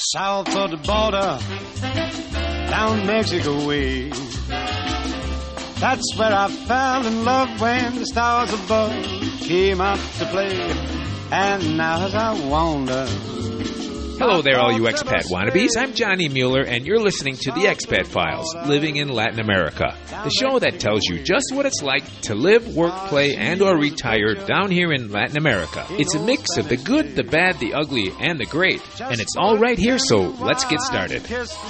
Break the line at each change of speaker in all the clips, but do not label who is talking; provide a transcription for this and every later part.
south of the border, down Mexico way. That's where I fell in love when the stars above came out to play. And now as I wander...
Hello there, all you expat wannabes. I'm Johnny Mueller, and you're listening to The Expat Files, Living in Latin America, the show that tells you just what it's like to live, work, play, and or retire down here in Latin America. It's a mix of the good, the bad, the ugly, and the great, and it's all right here, so let's get started.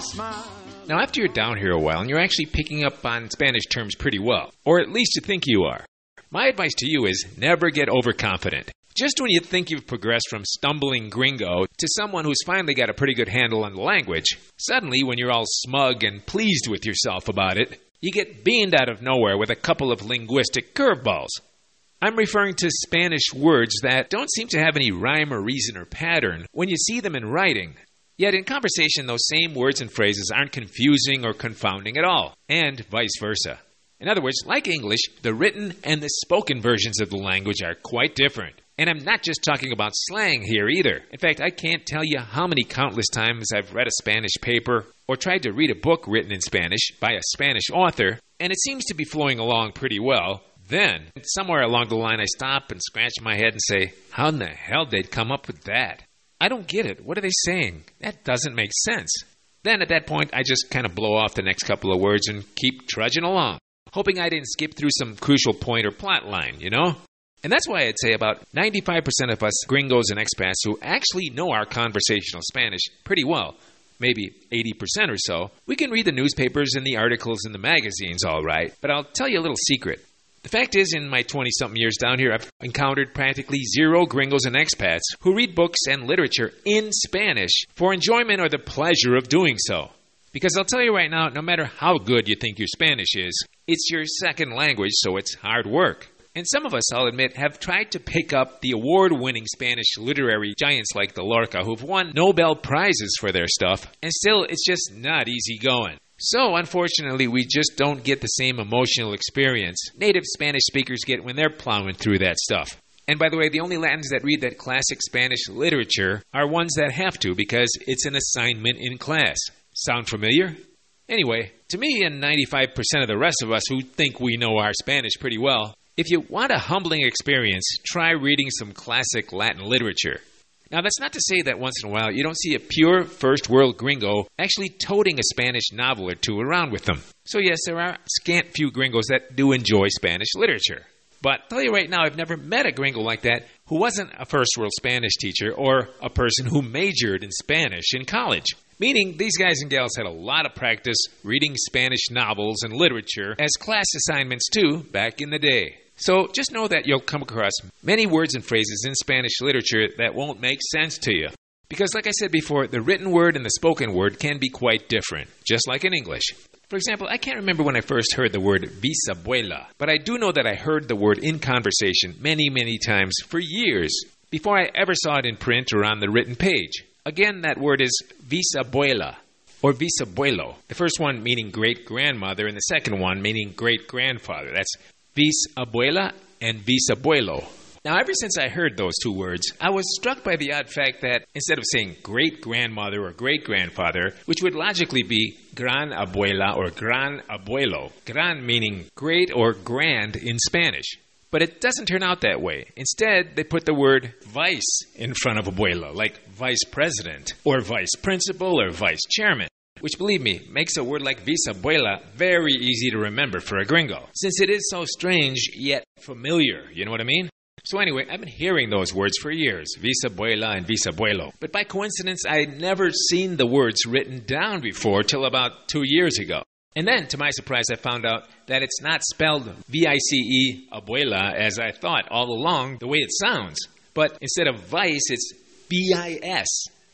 Now, after you're down here a while, and you're actually picking up on Spanish terms pretty well, or at least you think you are, my advice to you is never get overconfident. Just when you think you've progressed from stumbling gringo to someone who's finally got a pretty good handle on the language, suddenly when you're all smug and pleased with yourself about it, you get beamed out of nowhere with a couple of linguistic curveballs. I'm referring to Spanish words that don't seem to have any rhyme or reason or pattern when you see them in writing. Yet in conversation, those same words and phrases aren't confusing or confounding at all, and vice versa. In other words, like English, the written and the spoken versions of the language are quite different. And I'm not just talking about slang here either. In fact, I can't tell you how many countless times I've read a Spanish paper or tried to read a book written in Spanish by a Spanish author, and it seems to be flowing along pretty well. Then, somewhere along the line, I stop and scratch my head and say, how in the hell did they come up with that? I don't get it. What are they saying? That doesn't make sense. Then at that point, I just kind of blow off the next couple of words and keep trudging along, hoping I didn't skip through some crucial point or plot line, you know? And that's why I'd say about 95% of us gringos and expats who actually know our conversational Spanish pretty well, maybe 80% or so, we can read the newspapers and the articles in the magazines all right, but I'll tell you a little secret. The fact is, in my 20-something years down here, I've encountered practically zero gringos and expats who read books and literature in Spanish for enjoyment or the pleasure of doing so. Because I'll tell you right now, no matter how good you think your Spanish is, it's your second language, so it's hard work. And some of us, I'll admit, have tried to pick up the award-winning Spanish literary giants like the Lorca who've won Nobel Prizes for their stuff, and still, it's just not easy going. So, unfortunately, we just don't get the same emotional experience native Spanish speakers get when they're plowing through that stuff. And by the way, the only Latins that read that classic Spanish literature are ones that have to because it's an assignment in class. Sound familiar? Anyway, to me and 95% of the rest of us who think we know our Spanish pretty well, if you want a humbling experience, try reading some classic Latin literature. Now, that's not to say that once in a while you don't see a pure first-world gringo actually toting a Spanish novel or two around with them. So yes, there are scant few gringos that do enjoy Spanish literature. But I'll tell you right now, I've never met a gringo like that who wasn't a first-world Spanish teacher or a person who majored in Spanish in college. Meaning, these guys and gals had a lot of practice reading Spanish novels and literature as class assignments too back in the day. So just know that you'll come across many words and phrases in Spanish literature that won't make sense to you. Because like I said before, the written word and the spoken word can be quite different, just like in English. For example, I can't remember when I first heard the word bisabuela, but I do know that I heard the word in conversation many, many times for years before I ever saw it in print or on the written page. Again, that word is bisabuela or bisabuelo. The first one meaning great-grandmother and the second one meaning great-grandfather. That's bisabuela and bisabuelo. Now, ever since I heard those two words, I was struck by the odd fact that instead of saying great-grandmother or great-grandfather, which would logically be gran abuela or gran abuelo, gran meaning great or grand in Spanish. But it doesn't turn out that way. Instead, they put the word vice in front of abuela, like vice president or vice principal or vice chairman. Which, believe me, makes a word like bisabuela very easy to remember for a gringo, since it is so strange yet familiar, you know what I mean? So anyway, I've been hearing those words for years, bisabuela and bisabuelo. But by coincidence, I'd never seen the words written down before till about 2 years ago. And then, to my surprise, I found out that it's not spelled V-I-C-E, abuela, as I thought all along, the way it sounds. But instead of vice, it's B-I-S,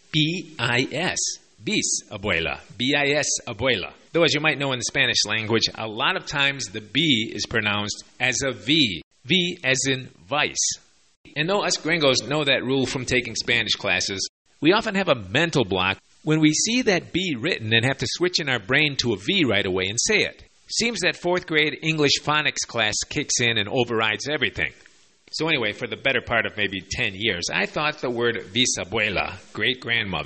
B-I-S. Bis abuela, B-I-S abuela. Though as you might know in the Spanish language, a lot of times the B is pronounced as a V. V as in vice. And though us gringos know that rule from taking Spanish classes, we often have a mental block when we see that B written and have to switch in our brain to a V right away and say it. Seems that 4th grade English phonics class kicks in and overrides everything. So anyway, for the better part of maybe 10 years, I thought the word bisabuela, great-grandmother,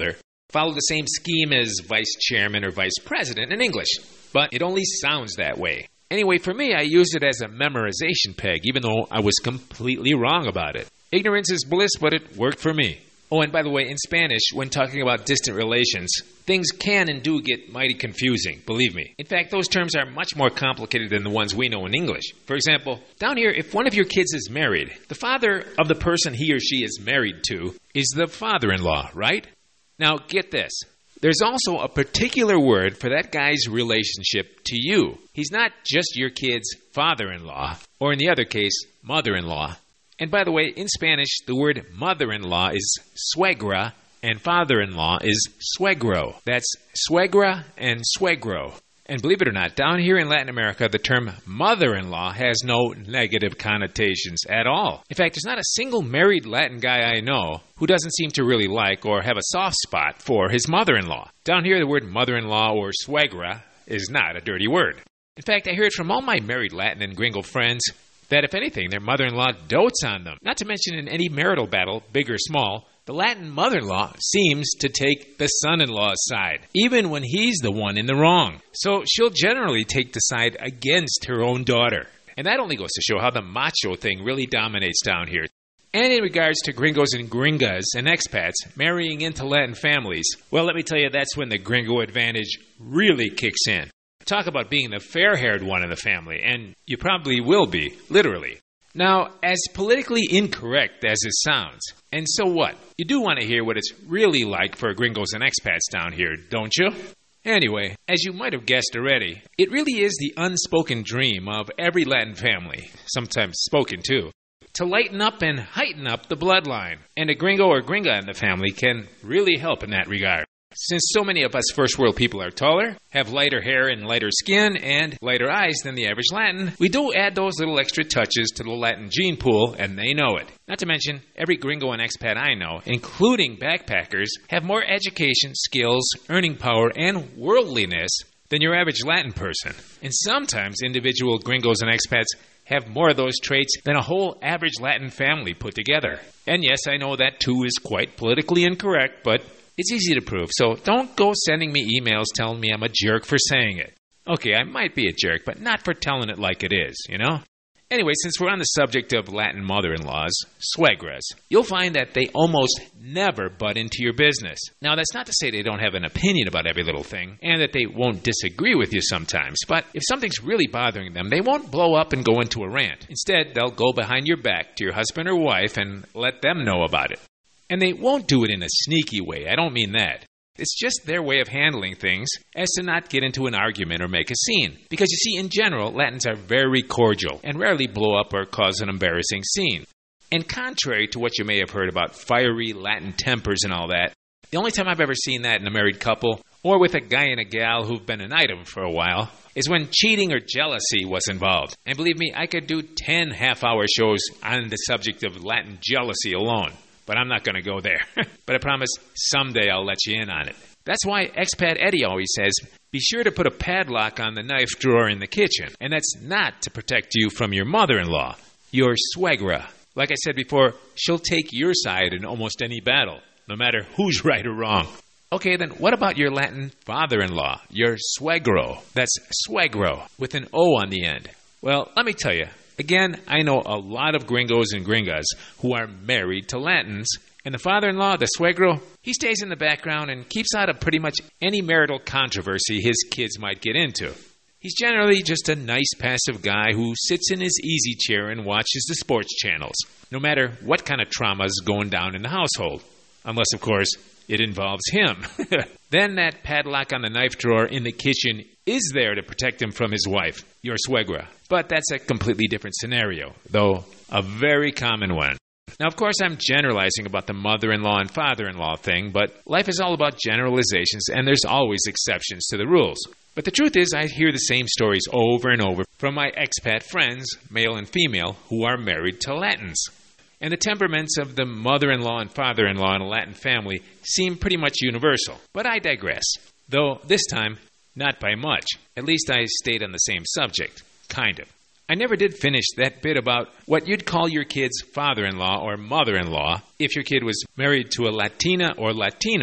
follow the same scheme as vice chairman or vice president in English, but it only sounds that way. Anyway, for me, I used it as a memorization peg, even though I was completely wrong about it. Ignorance is bliss, but it worked for me. Oh, and by the way, in Spanish, when talking about distant relations, things can and do get mighty confusing, believe me. In fact, those terms are much more complicated than the ones we know in English. For example, down here, if one of your kids is married, the father of the person he or she is married to is the father-in-law, right? Now, get this. There's also a particular word for that guy's relationship to you. He's not just your kid's father-in-law, or in the other case, mother-in-law. And by the way, in Spanish, the word mother-in-law is suegra, and father-in-law is suegro. That's suegra and suegro. And believe it or not, down here in Latin America, the term mother-in-law has no negative connotations at all. In fact, there's not a single married Latin guy I know who doesn't seem to really like or have a soft spot for his mother-in-law. Down here, the word mother-in-law or suegra is not a dirty word. In fact, I hear it from all my married Latin and gringo friends that, if anything, their mother-in-law dotes on them. Not to mention in any marital battle, big or small, the Latin mother-in-law seems to take the son-in-law's side, even when he's the one in the wrong. So she'll generally take the side against her own daughter. And that only goes to show how the macho thing really dominates down here. And in regards to gringos and gringas and expats marrying into Latin families, well, let me tell you, that's when the gringo advantage really kicks in. Talk about being the fair-haired one in the family, and you probably will be, literally. Now, as politically incorrect as it sounds, and so what? You do want to hear what it's really like for gringos and expats down here, don't you? Anyway, as you might have guessed already, it really is the unspoken dream of every Latin family, sometimes spoken too, to lighten up and heighten up the bloodline. And a gringo or gringa in the family can really help in that regard. Since so many of us first world people are taller, have lighter hair and lighter skin, and lighter eyes than the average Latin, we do add those little extra touches to the Latin gene pool, and they know it. Not to mention, every gringo and expat I know, including backpackers, have more education, skills, earning power, and worldliness than your average Latin person. And sometimes individual gringos and expats have more of those traits than a whole average Latin family put together. And yes, I know that too is quite politically incorrect, but it's easy to prove, so don't go sending me emails telling me I'm a jerk for saying it. Okay, I might be a jerk, but not for telling it like it is, you know? Anyway, since we're on the subject of Latin mother-in-laws, suegras, you'll find that they almost never butt into your business. Now, that's not to say they don't have an opinion about every little thing, and that they won't disagree with you sometimes, but if something's really bothering them, they won't blow up and go into a rant. Instead, they'll go behind your back to your husband or wife and let them know about it. And they won't do it in a sneaky way. I don't mean that. It's just their way of handling things as to not get into an argument or make a scene. Because you see, in general, Latins are very cordial and rarely blow up or cause an embarrassing scene. And contrary to what you may have heard about fiery Latin tempers and all that, the only time I've ever seen that in a married couple, or with a guy and a gal who've been an item for a while, is when cheating or jealousy was involved. And believe me, I could do 10 half-hour shows on the subject of Latin jealousy alone. But I'm not going to go there. But I promise someday I'll let you in on it. That's why Expat Eddie always says, be sure to put a padlock on the knife drawer in the kitchen. And that's not to protect you from your mother-in-law, your suegra. Like I said before, she'll take your side in almost any battle, no matter who's right or wrong. Okay, then what about your Latin father-in-law, your suegro? That's suegro, with an O on the end. Well, let me tell you. Again, I know a lot of gringos and gringas who are married to Latins, and the father-in-law, the suegro, he stays in the background and keeps out of pretty much any marital controversy his kids might get into. He's generally just a nice, passive guy who sits in his easy chair and watches the sports channels, no matter what kind of trauma's going down in the household. Unless, of course, it involves him. Then that padlock on the knife drawer in the kitchen is there to protect him from his wife, your suegra. But that's a completely different scenario, though a very common one. Now, of course, I'm generalizing about the mother-in-law and father-in-law thing, but life is all about generalizations, and there's always exceptions to the rules. But the truth is, I hear the same stories over and over from my expat friends, male and female, who are married to Latins. And the temperaments of the mother-in-law and father-in-law in a Latin family seem pretty much universal. But I digress. Though this time, not by much. At least I stayed on the same subject. Kind of. I never did finish that bit about what you'd call your kid's father-in-law or mother-in-law if your kid was married to a Latina or Latino.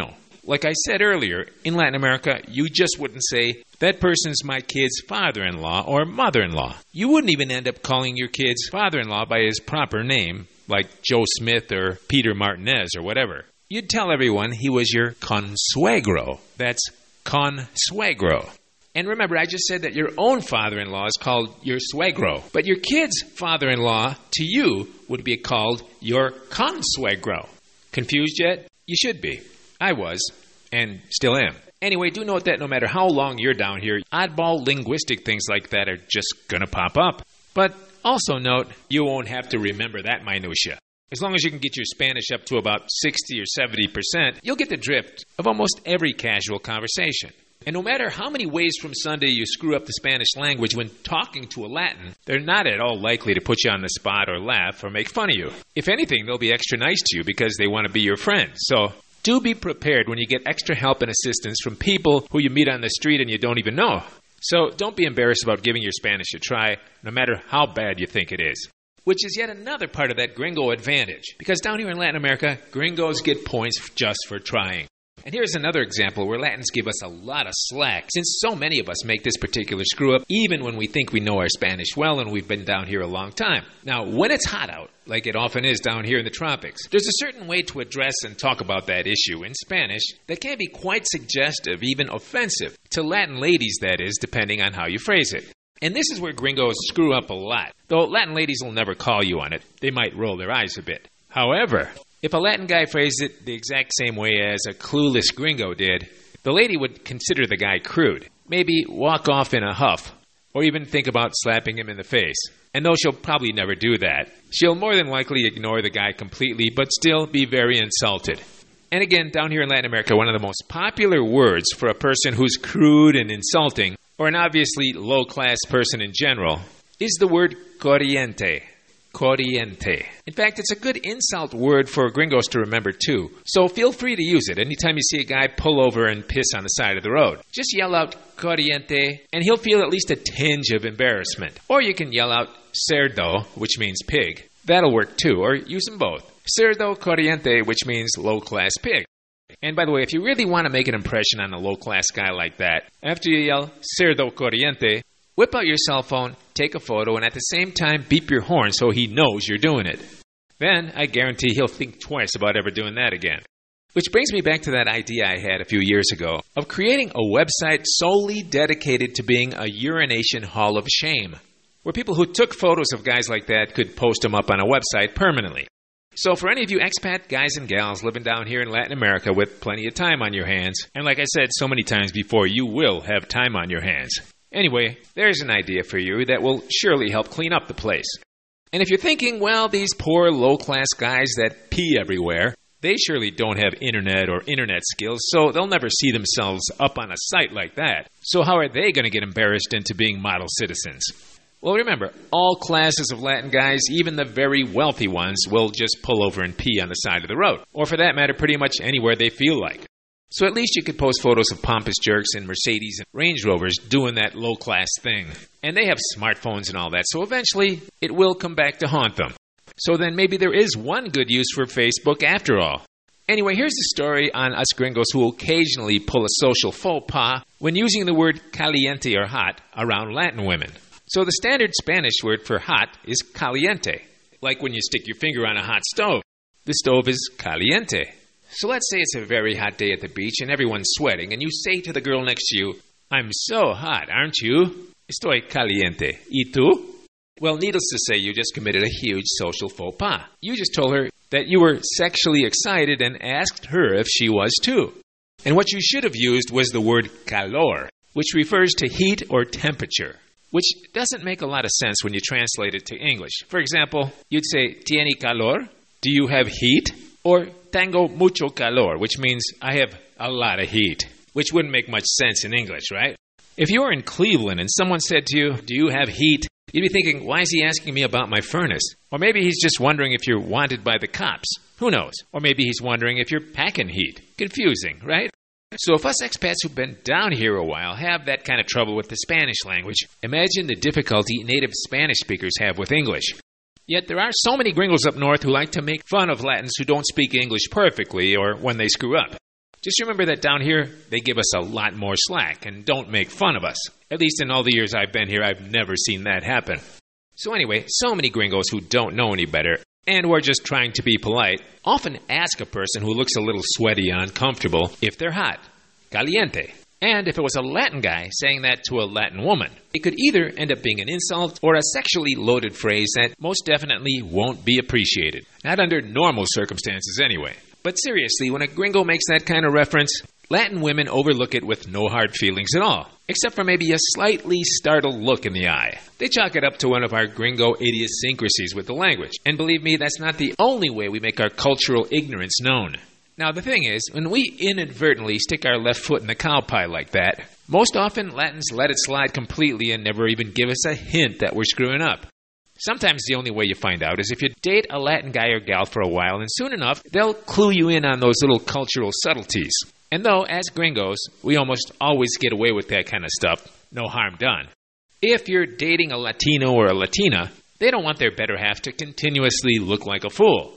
Like I said earlier, in Latin America, you just wouldn't say, that person's my kid's father-in-law or mother-in-law. You wouldn't even end up calling your kid's father-in-law by his proper name, like Joe Smith or Peter Martinez or whatever. You'd tell everyone he was your consuegro. That's consuegro. And remember, I just said that your own father-in-law is called your suegro, but your kid's father-in-law to you would be called your consuegro. Confused yet? You should be. I was, and still am. Anyway, do note that no matter how long you're down here, oddball linguistic things like that are just gonna pop up. But also note, you won't have to remember that minutia. As long as you can get your Spanish up to about 60 or 70%, you'll get the drift of almost every casual conversation. And no matter how many ways from Sunday you screw up the Spanish language when talking to a Latin, they're not at all likely to put you on the spot or laugh or make fun of you. If anything, they'll be extra nice to you because they want to be your friend. So do be prepared when you get extra help and assistance from people who you meet on the street and you don't even know. So don't be embarrassed about giving your Spanish a try, no matter how bad you think it is. Which is yet another part of that gringo advantage. Because down here in Latin America, gringos get points just for trying. And here's another example where Latins give us a lot of slack, since so many of us make this particular screw-up even when we think we know our Spanish well and we've been down here a long time. Now, when it's hot out, like it often is down here in the tropics, there's a certain way to address and talk about that issue in Spanish that can be quite suggestive, even offensive, to Latin ladies, that is, depending on how you phrase it. And this is where gringos screw up a lot, though Latin ladies will never call you on it. They might roll their eyes a bit. However, if a Latin guy phrased it the exact same way as a clueless gringo did, the lady would consider the guy crude, maybe walk off in a huff, or even think about slapping him in the face. And though she'll probably never do that, she'll more than likely ignore the guy completely, but still be very insulted. And again, down here in Latin America, one of the most popular words for a person who's crude and insulting, or an obviously low-class person in general, is the word corriente. Corriente. In fact, it's a good insult word for gringos to remember too. So feel free to use it anytime you see a guy pull over and piss on the side of the road. Just yell out corriente and he'll feel at least a tinge of embarrassment. Or you can yell out cerdo, which means pig. That'll work too, or use them both. Cerdo corriente, which means low-class pig. And by the way, if you really want to make an impression on a low-class guy like that, after you yell cerdo corriente, whip out your cell phone, take a photo, and at the same time beep your horn so he knows you're doing it. Then, I guarantee he'll think twice about ever doing that again. Which brings me back to that idea I had a few years ago of creating a website solely dedicated to being a urination hall of shame, where people who took photos of guys like that could post them up on a website permanently. So for any of you expat guys and gals living down here in Latin America with plenty of time on your hands, and like I said so many times before, you will have time on your hands. Anyway, there's an idea for you that will surely help clean up the place. And if you're thinking, well, these poor low-class guys that pee everywhere, they surely don't have internet or internet skills, so they'll never see themselves up on a site like that. So how are they going to get embarrassed into being model citizens? Well, remember, all classes of Latin guys, even the very wealthy ones, will just pull over and pee on the side of the road. Or for that matter, pretty much anywhere they feel like. So at least you could post photos of pompous jerks in Mercedes and Range Rovers doing that low-class thing. And they have smartphones and all that, so eventually it will come back to haunt them. So then maybe there is one good use for Facebook after all. Anyway, here's the story on us gringos who occasionally pull a social faux pas when using the word caliente or hot around Latin women. So the standard Spanish word for hot is caliente, like when you stick your finger on a hot stove. The stove is caliente. So let's say it's a very hot day at the beach and everyone's sweating, and you say to the girl next to you, "I'm so hot, aren't you? Estoy caliente. ¿Y tú?" Well, needless to say, you just committed a huge social faux pas. You just told her that you were sexually excited and asked her if she was too. And what you should have used was the word calor, which refers to heat or temperature, which doesn't make a lot of sense when you translate it to English. For example, you'd say, "Tiene calor?" Do you have heat? Or tengo mucho calor, which means I have a lot of heat, which wouldn't make much sense in English, right? If you were in Cleveland and someone said to you, "Do you have heat?" you'd be thinking, why is he asking me about my furnace? Or maybe he's just wondering if you're wanted by the cops. Who knows? Or maybe he's wondering if you're packing heat. Confusing, right? So if us expats who've been down here a while have that kind of trouble with the Spanish language, imagine the difficulty native Spanish speakers have with English. Yet there are so many gringos up north who like to make fun of Latins who don't speak English perfectly or when they screw up. Just remember that down here, they give us a lot more slack and don't make fun of us. At least in all the years I've been here, I've never seen that happen. So anyway, so many gringos who don't know any better and who are just trying to be polite often ask a person who looks a little sweaty and uncomfortable if they're hot. Caliente. And if it was a Latin guy saying that to a Latin woman, it could either end up being an insult or a sexually loaded phrase that most definitely won't be appreciated. Not under normal circumstances anyway. But seriously, when a gringo makes that kind of reference, Latin women overlook it with no hard feelings at all, except for maybe a slightly startled look in the eye. They chalk it up to one of our gringo idiosyncrasies with the language. And believe me, that's not the only way we make our cultural ignorance known. Now, the thing is, when we inadvertently stick our left foot in the cow pie like that, most often Latins let it slide completely and never even give us a hint that we're screwing up. Sometimes the only way you find out is if you date a Latin guy or gal for a while, and soon enough, they'll clue you in on those little cultural subtleties. And though, as gringos, we almost always get away with that kind of stuff, no harm done. If you're dating a Latino or a Latina, they don't want their better half to continuously look like a fool.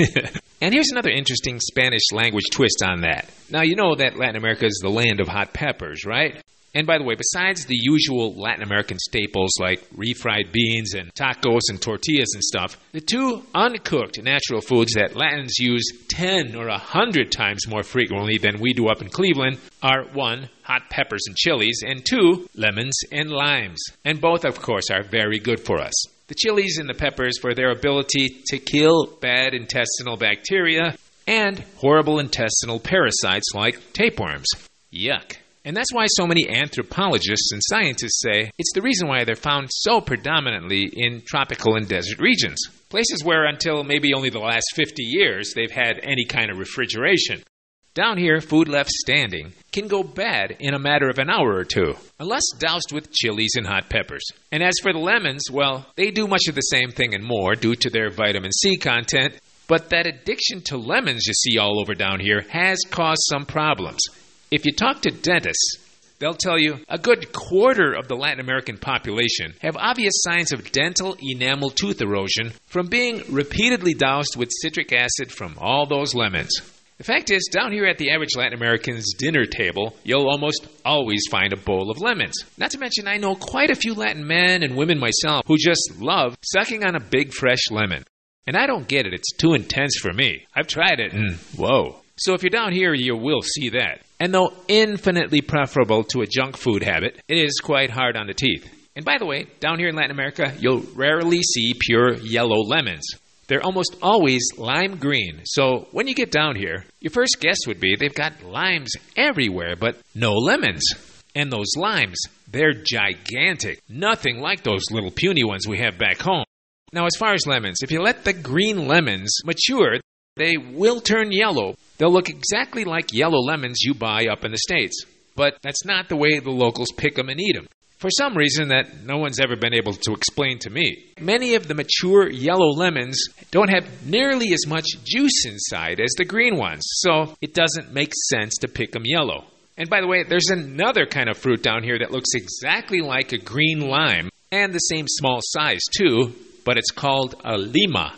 And here's another interesting Spanish language twist on that. Now, you know that Latin America is the land of hot peppers, right? And by the way, besides the usual Latin American staples like refried beans and tacos and tortillas and stuff, the two uncooked natural foods that Latins use 10 or 100 times more frequently than we do up in Cleveland are 1, hot peppers and chilies, and 2, lemons and limes. And both, of course, are very good for us. The chilies and the peppers for their ability to kill bad intestinal bacteria and horrible intestinal parasites like tapeworms. Yuck. And that's why so many anthropologists and scientists say it's the reason why they're found so predominantly in tropical and desert regions. Places where until maybe only the last 50 years they've had any kind of refrigeration. Down here, food left standing can go bad in a matter of an hour or two, unless doused with chilies and hot peppers. And as for the lemons, well, they do much of the same thing and more due to their vitamin C content, but that addiction to lemons you see all over down here has caused some problems. If you talk to dentists, they'll tell you a good quarter of the Latin American population have obvious signs of dental enamel tooth erosion from being repeatedly doused with citric acid from all those lemons. The fact is, down here at the average Latin American's dinner table, you'll almost always find a bowl of lemons. Not to mention, I know quite a few Latin men and women myself who just love sucking on a big fresh lemon. And I don't get it, it's too intense for me. I've tried it and whoa. So if you're down here, you will see that. And though infinitely preferable to a junk food habit, it is quite hard on the teeth. And by the way, down here in Latin America, you'll rarely see pure yellow lemons. They're almost always lime green. So when you get down here, your first guess would be they've got limes everywhere, but no lemons. And those limes, they're gigantic. Nothing like those little puny ones we have back home. Now, as far as lemons, if you let the green lemons mature, they will turn yellow. They'll look exactly like yellow lemons you buy up in the States. But that's not the way the locals pick them and eat them. For some reason that no one's ever been able to explain to me. Many of the mature yellow lemons don't have nearly as much juice inside as the green ones, so it doesn't make sense to pick them yellow. And by the way, there's another kind of fruit down here that looks exactly like a green lime, and the same small size too, but it's called a lima,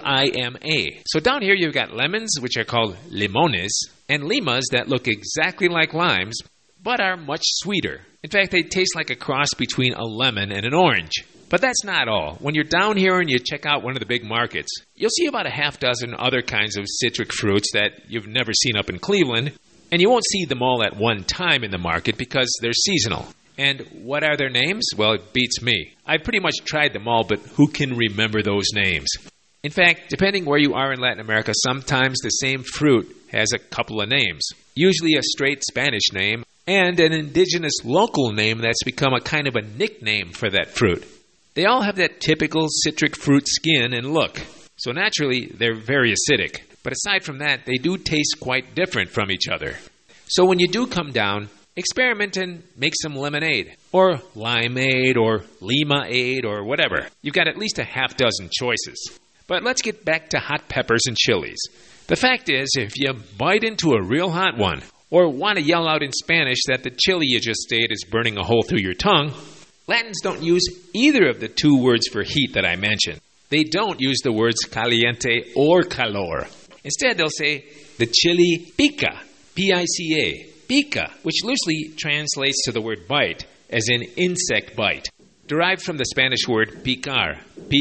L-I-M-A. So down here you've got lemons, which are called limones, and limas that look exactly like limes, but are much sweeter. In fact, they taste like a cross between a lemon and an orange. But that's not all. When you're down here and you check out one of the big markets, you'll see about a half dozen other kinds of citric fruits that you've never seen up in Cleveland, and you won't see them all at one time in the market because they're seasonal. And what are their names? Well, it beats me. I've pretty much tried them all, but who can remember those names? In fact, depending where you are in Latin America, sometimes the same fruit has a couple of names. Usually a straight Spanish name, and an indigenous local name that's become a kind of a nickname for that fruit. They all have that typical citric fruit skin and look, so naturally they're very acidic. But aside from that, they do taste quite different from each other. So when you do come down, experiment and make some lemonade, or limeade, or lima-ade, or whatever. You've got at least a half dozen choices. But let's get back to hot peppers and chilies. The fact is, if you bite into a real hot one, or want to yell out in Spanish that the chili you just ate is burning a hole through your tongue, Latins don't use either of the two words for heat that I mentioned. They don't use the words caliente or calor. Instead, they'll say, the chili pica. P-I-C-A, pica, which loosely translates to the word bite, as in insect bite, derived from the Spanish word picar,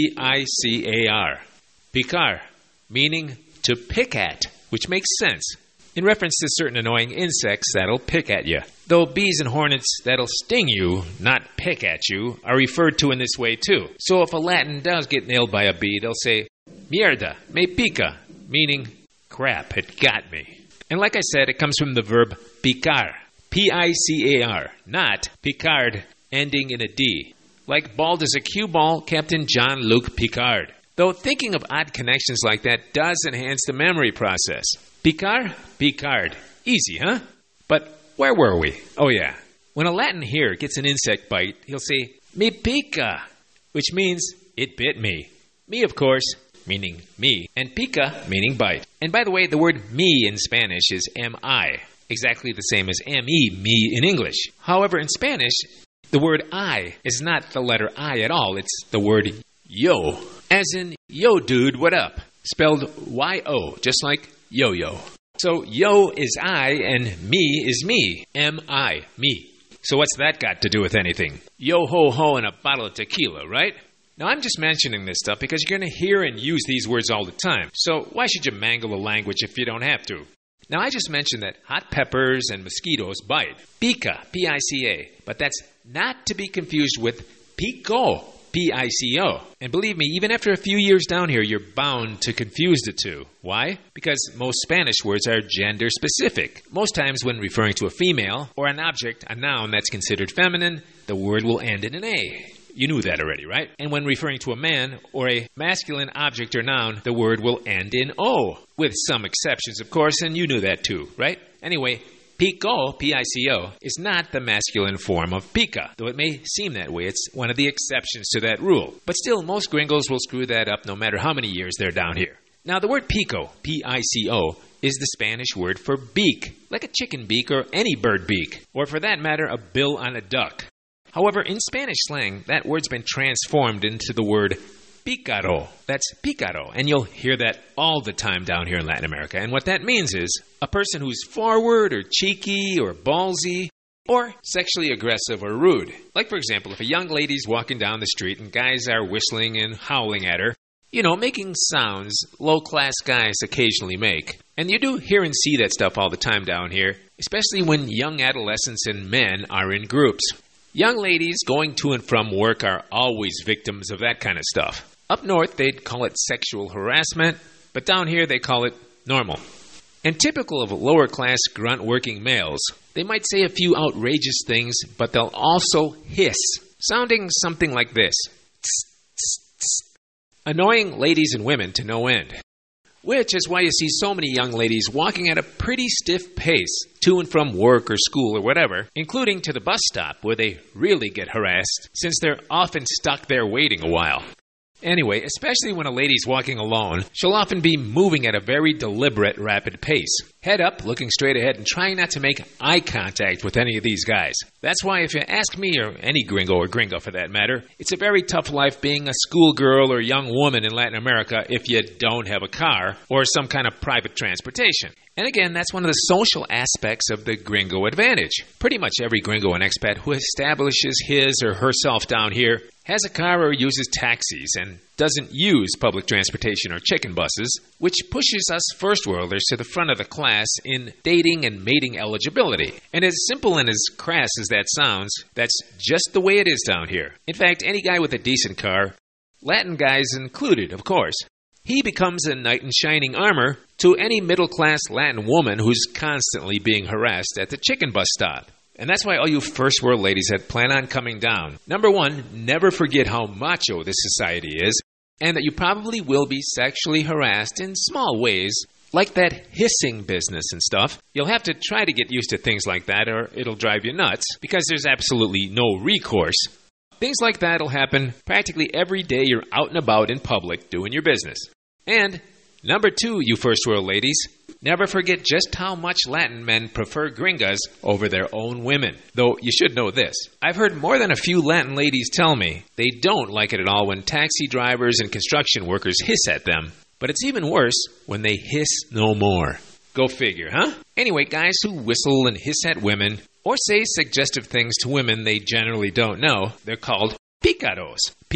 P-I-C-A-R. Picar, meaning to pick at, which makes sense, in reference to certain annoying insects that'll pick at you. Though bees and hornets that'll sting you, not pick at you, are referred to in this way too. So if a Latin does get nailed by a bee, they'll say, mierda, me pica, meaning, crap, it got me. And like I said, it comes from the verb picar, P-I-C-A-R, not Picard, ending in a D. Like bald as a cue ball, Captain Jean-Luc Picard. Though thinking of odd connections like that does enhance the memory process. Picar, Picard. Easy, huh? But where were we? Oh yeah. When a Latin here gets an insect bite, he'll say, me pica, which means, it bit me. Me, of course, meaning me, and pica, meaning bite. And by the way, the word me in Spanish is M-I, exactly the same as M-E, me in English. However, in Spanish, the word I is not the letter I at all. It's the word yo, as in, yo dude, what up? Spelled Y-O, just like yo-yo. So yo is I and me is me, M-I, me. So what's that got to do with anything? Yo-ho-ho and a bottle of tequila, right? Now I'm just mentioning this stuff because you're going to hear and use these words all the time. So why should you mangle the language if you don't have to? Now I just mentioned that hot peppers and mosquitoes bite. Pica, P-I-C-A, but that's not to be confused with pico, P-I-C-O. And believe me, even after a few years down here, you're bound to confuse the two. Why? Because most Spanish words are gender specific. Most times when referring to a female or an object, a noun that's considered feminine, the word will end in an A. You knew that already, right? And when referring to a man or a masculine object or noun, the word will end in O. With some exceptions, of course, and you knew that too, right? Anyway, pico, P-I-C-O, is not the masculine form of pica, though it may seem that way. It's one of the exceptions to that rule. But still, most gringos will screw that up no matter how many years they're down here. Now, the word pico, P-I-C-O, is the Spanish word for beak, like a chicken beak or any bird beak, or for that matter, a bill on a duck. However, in Spanish slang, that word's been transformed into the word pícaro. That's pícaro, and you'll hear that all the time down here in Latin America. And what that means is a person who's forward or cheeky or ballsy or sexually aggressive or rude. Like, for example, if a young lady's walking down the street and guys are whistling and howling at her, you know, making sounds low-class guys occasionally make. And you do hear and see that stuff all the time down here, especially when young adolescents and men are in groups. Young ladies going to and from work are always victims of that kind of stuff. Up north, they'd call it sexual harassment, but down here they call it normal. And typical of lower-class grunt-working males, they might say a few outrageous things, but they'll also hiss, sounding something like this. Tss, tss, tss. Annoying ladies and women to no end. Which is why you see so many young ladies walking at a pretty stiff pace to and from work or school or whatever, including to the bus stop where they really get harassed since they're often stuck there waiting a while. Anyway, especially when a lady's walking alone, she'll often be moving at a very deliberate, rapid pace. Head up, looking straight ahead, and trying not to make eye contact with any of these guys. That's why if you ask me, or any gringo or gringo for that matter, it's a very tough life being a schoolgirl or young woman in Latin America if you don't have a car or some kind of private transportation. And again, that's one of the social aspects of the gringo advantage. Pretty much every gringo and expat who establishes his or herself down here has a car or uses taxis and doesn't use public transportation or chicken buses, which pushes us first worlders to the front of the class in dating and mating eligibility. And as simple and as crass as that sounds, that's just the way it is down here. In fact, any guy with a decent car, Latin guys included, of course, he becomes a knight in shining armor to any middle-class Latin woman who's constantly being harassed at the chicken bus stop. And that's why all you first world ladies that plan on coming down, number one, never forget how macho this society is, and that you probably will be sexually harassed in small ways, like that hissing business and stuff. You'll have to try to get used to things like that or it'll drive you nuts, because there's absolutely no recourse. Things like that will happen practically every day you're out and about in public doing your business. And number two, you first world ladies, never forget just how much Latin men prefer gringas over their own women. Though you should know this. I've heard more than a few Latin ladies tell me they don't like it at all when taxi drivers and construction workers hiss at them. But it's even worse when they hiss no more. Go figure, huh? Anyway, guys who whistle and hiss at women or say suggestive things to women they generally don't know, they're called pícaros.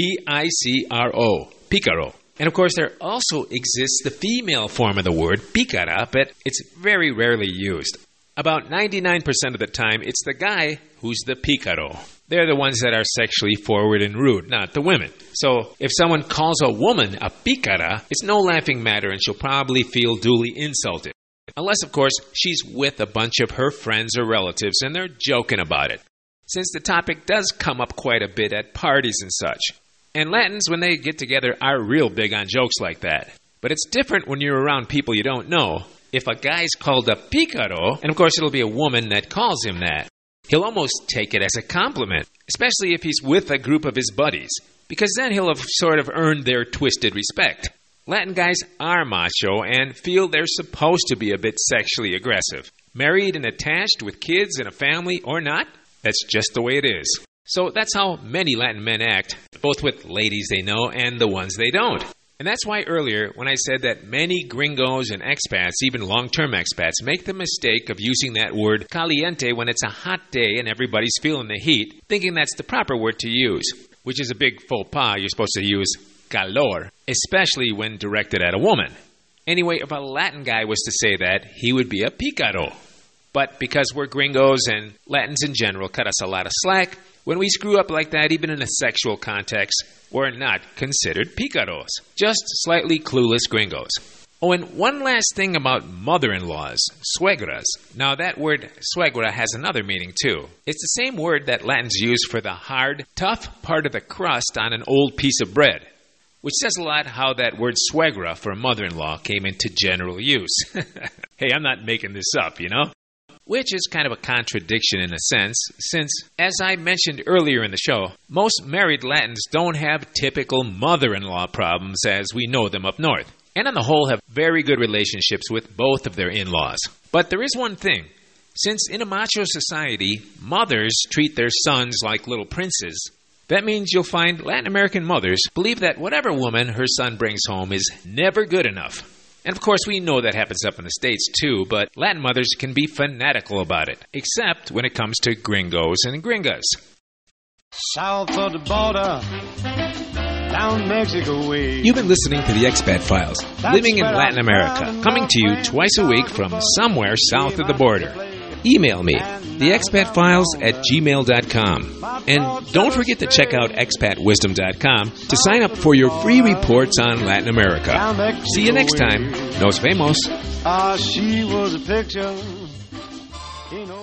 P-I-C-R-O. Pícaro. And of course, there also exists the female form of the word, pícara, but it's very rarely used. About 99% of the time, it's the guy who's the pícaro. They're the ones that are sexually forward and rude, not the women. So if someone calls a woman a pícara, it's no laughing matter and she'll probably feel duly insulted. Unless, of course, she's with a bunch of her friends or relatives and they're joking about it. Since the topic does come up quite a bit at parties and such. And Latins, when they get together, are real big on jokes like that. But it's different when you're around people you don't know. If a guy's called a pícaro, and of course it'll be a woman that calls him that, he'll almost take it as a compliment, especially if he's with a group of his buddies, because then he'll have sort of earned their twisted respect. Latin guys are macho and feel they're supposed to be a bit sexually aggressive. Married and attached with kids and a family or not, that's just the way it is. So that's how many Latin men act, both with ladies they know and the ones they don't. And that's why earlier, when I said that many gringos and expats, even long-term expats, make the mistake of using that word caliente when it's a hot day and everybody's feeling the heat, thinking that's the proper word to use, which is a big faux pas. You're supposed to use calor, especially when directed at a woman. Anyway, if a Latin guy was to say that, he would be a pícaro. But because we're gringos and Latins in general cut us a lot of slack, when we screw up like that, even in a sexual context, we're not considered pícaros, just slightly clueless gringos. Oh, and one last thing about mother-in-laws, suegras. Now, that word suegra has another meaning, too. It's the same word that Latins use for the hard, tough part of the crust on an old piece of bread, which says a lot how that word suegra for mother-in-law came into general use. Hey, I'm not making this up, you know? Which is kind of a contradiction in a sense, since, as I mentioned earlier in the show, most married Latins don't have typical mother-in-law problems as we know them up north, and on the whole have very good relationships with both of their in-laws. But there is one thing. Since in a macho society, mothers treat their sons like little princes, that means you'll find Latin American mothers believe that whatever woman her son brings home is never good enough. And of course, we know that happens up in the States too, but Latin mothers can be fanatical about it, except when it comes to gringos and gringas.
South of the border, down Mexico way.
You've been listening to the Expat Files, living in Latin America, coming to you twice a week from somewhere south of the border. Email me, theexpatfiles@gmail.com. And don't forget to check out expatwisdom.com to sign up for your free reports on Latin America. See you next time. Nos vemos.
She was a picture.